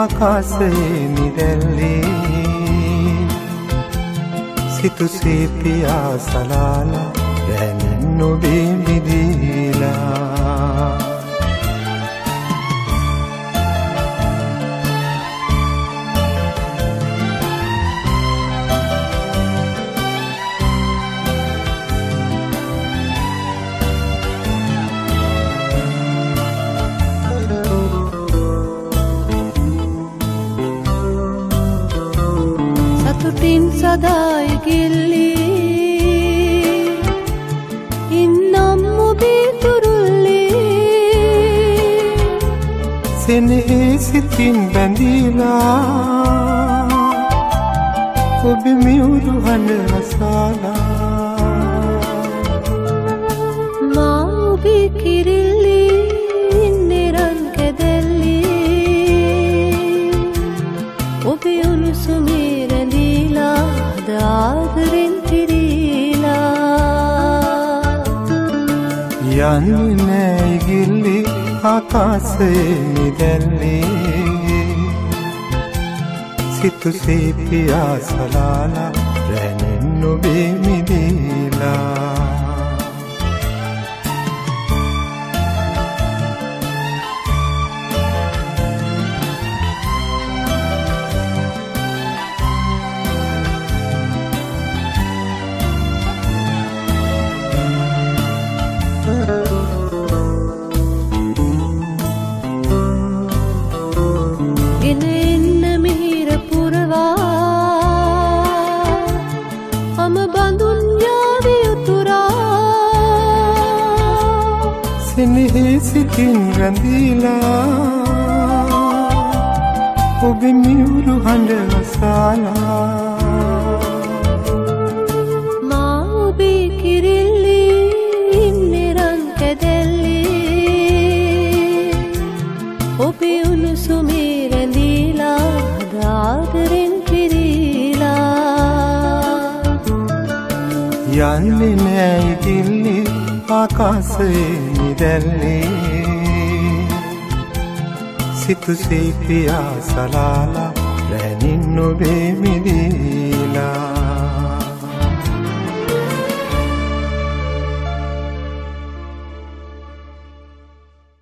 ආකාශයේ නිදැල්ලේ සිතුසේ පියා සලාලා දැනෙන් නොබේ මිදීලා සතුටින් සදාය ගිල්ලී ඉන්නම් ඔබේ තුරුල්ලේ සෙනෙහේ සිතින් බැඳීලා ඔබ මියුරු හඬ අසාලා මා ඔබේ කිරිල්ලී ඉන්නේ රන් කැදැල්ලේ ඔබේ උණුසුමේ ආදරෙන් පිරීලා යන්නේ නෑ ඉගිල්ලි ආකාශයේ නිදැල්ලේ සිතුසේ පියා සලාලා රැනෙන් නොබේ මිදීලා සෙනෙහේ සිතින් රැඳීලා ඔබ මියුරු හඬ අසාලා මා ඔබේ කිරිල්ලී ඉන්නේ රන් කැදැල්ලේ ඔබේ උණුසුමේ රැඳීලා ආදරෙන් පිරීලා යන්නේ නෑ ඉගිල්ලි ආකාශයේ නිදැල්ලේ සිතුසේ පියා සලාලා රැනින් නොබේ මිදීලා